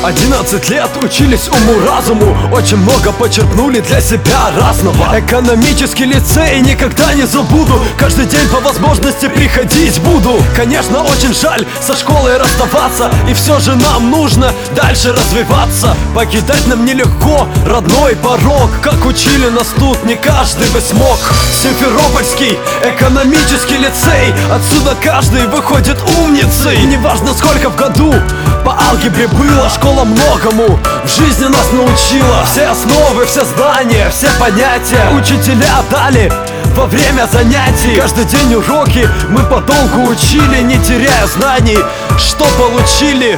11 лет учились уму-разуму, очень много почерпнули для себя разного. Экономический лицей никогда не забуду, каждый день по возможности приходить буду. Конечно, очень жаль со школой расставаться, и все же нам нужно дальше развиваться. Покидать нам нелегко родной порог, как учили нас тут, не каждый бы смог. Симферопольский экономический лицей, отсюда каждый выходит умницей. Неважно сколько в году по алгебре было, школа многому в жизни нас научила. Все основы, все знания, все понятия учителя дали во время занятий. Каждый день уроки мы подолгу учили, не теряя знаний, что получили.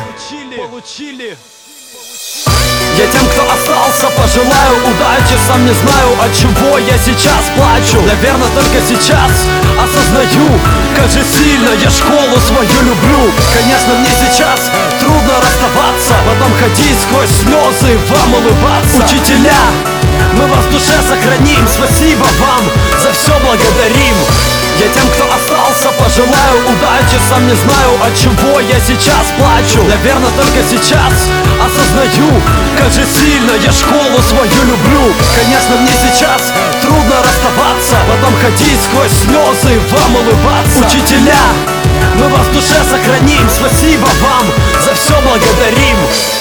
Я тем, кто остался, пожелаю удачи. Сам не знаю, от чего я сейчас плачу. Наверное, только сейчас осознаю, как же сильно я школу свою люблю. Конечно, мне сейчас трудно расставаться, потом ходить сквозь слезы, вам улыбаться. Учителя, мы вас в душе сохраним, спасибо вам, за все благодарим. Я тем, кто остался, пожелаю удачи. Сам не знаю, от чего я сейчас плачу. Наверное, только сейчас осознаю, как же сильно я школу свою люблю. Конечно, мне сейчас трудно расставаться, потом ходить сквозь слезы, вам улыбаться. Учителя, мы вас в душе сохраним, спасибо вам, за все благодарим.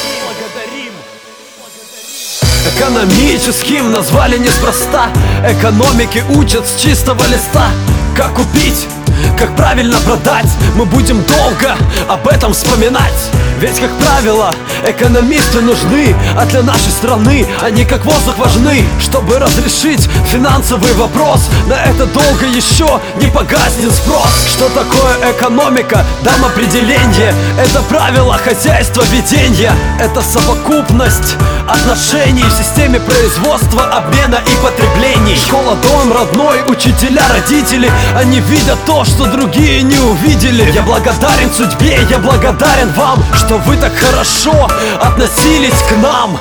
Экономическим назвали неспроста, экономики учат с чистого листа. Как купить, как правильно продать, мы будем долго об этом вспоминать. Ведь, как правило, экономисты нужны, а для нашей страны они как воздух важны. Чтобы разрешить финансовый вопрос, на это долго еще не погаснет спрос. Что такое экономика? Дам определение. Это правила хозяйства ведения. Это совокупность отношений в системе производства, обмена и потреблений. Школа, дом родной, учителя, родители, они видят то, что другие не увидели. Я благодарен судьбе, я благодарен вам, что вы так хорошо относились к нам.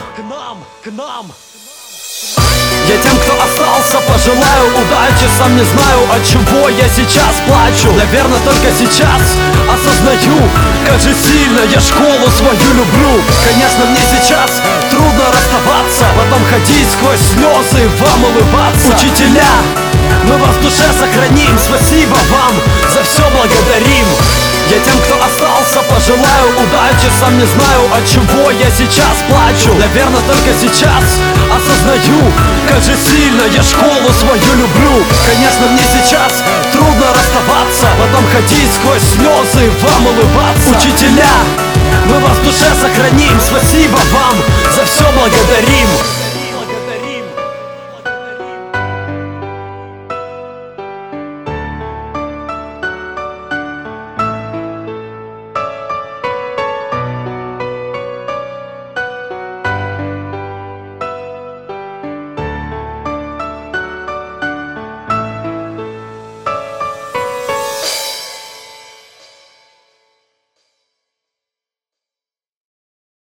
Я тем, кто остался, пожелаю удачи. Сам не знаю, от чего я сейчас плачу. Наверное, только сейчас осознаю, как же сильно я школу свою люблю. Конечно, мне сейчас трудно расставаться, потом ходить сквозь слезы, вам улыбаться. Учителя, мы вас в душе сохраним, спасибо вам, за все благодарим. Я тем, кто остался, пожелаю удачи. Сам не знаю, от чего я сейчас плачу. Наверное, только сейчас осознаю, как же сильно я школу свою люблю. Конечно, мне сейчас трудно расставаться, потом ходить сквозь слезы, вам улыбаться. Учителя, мы вас в душе сохраним, спасибо вам, за все благодарим.